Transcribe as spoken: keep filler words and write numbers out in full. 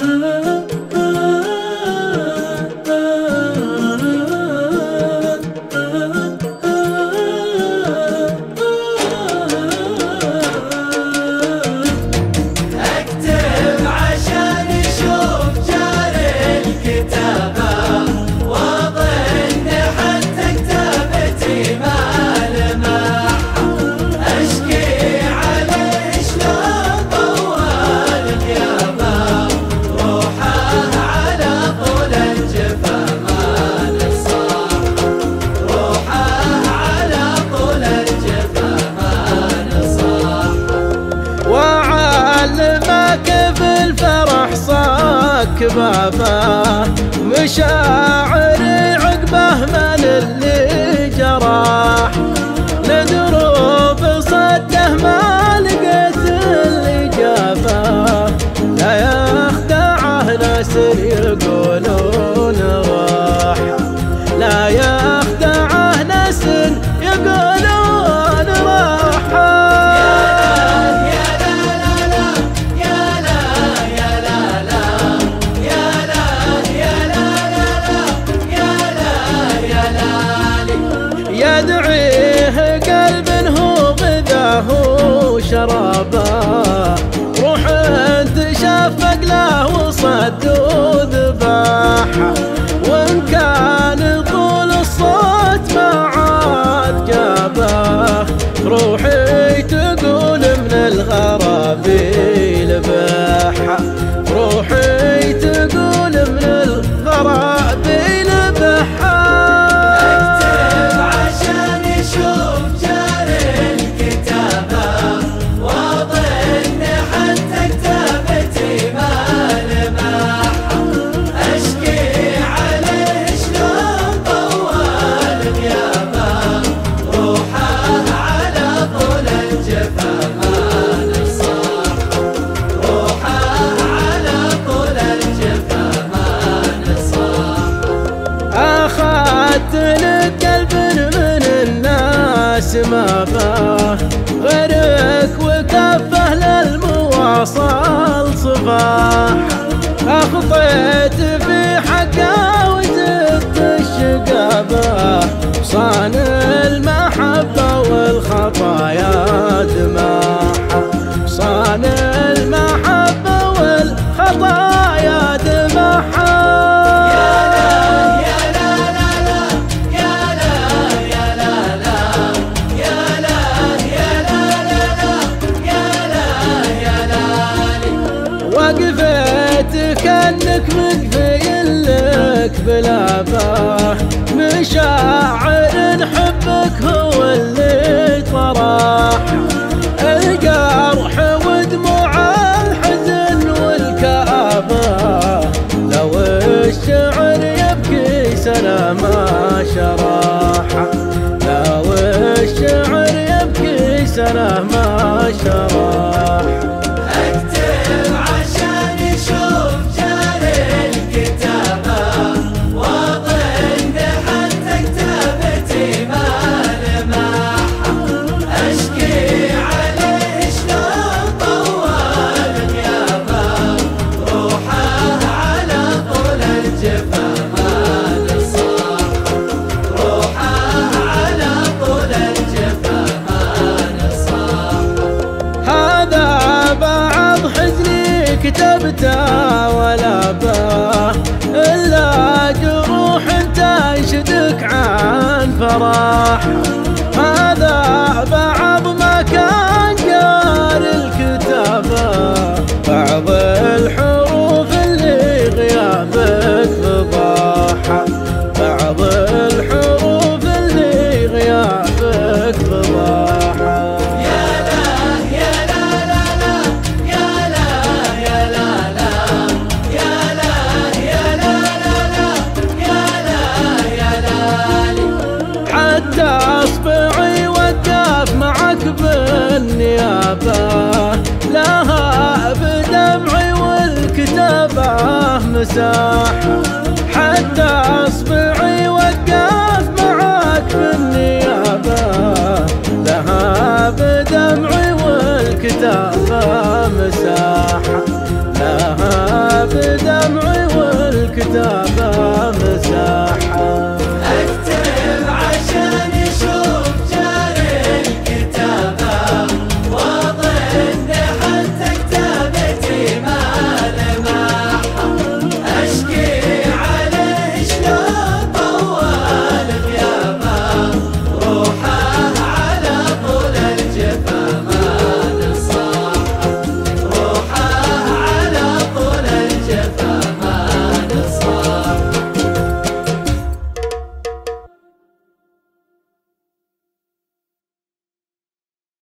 كبابه مشاعري عقبه من اللي جراح، لدروب صده ما لقيت الإجابة، لا يخدعه ناس يقولون راح، لا يخدعه ناس يقولون راح. يدعيه قلب هو غذاه وشرابه، روح انت شفق له وصد وذباحه، وان كان طول الصوت ما عاد جابه، روحي تقول من الغرابيل بحه، روحي تقول من الغرابيل بحه. قلب من الناس ما باه غيرك، وكفه للمواصل صباح، أخطيت في حقه وزدت الشقابة، صان المحبة والخطايا دماحة، صان المحبة والخطايا دماحة. وقفت كأنك مقفي لك بلابه، مشاعر حبك هو اللي طراح، الجرح ودموع الحزن والكآبة، لو الشعر يبكي سنة ما شراح، لو الشعر يبكي سنة ما شراح. كتبته ولا باه إلا جروح تنشدك عن فراح، هذا بعض ما كان جار الكتابة، بعض الحروف اللي غيابك فضاحة، بعض الحروف اللي غيابك فضاحة. أصبعي وقف معك بالنيابة، لها بدمعي والكتابة مساحة، حتى أصبعي وقف معك بالنيابة، لها بدمعي والكتابة مساحة.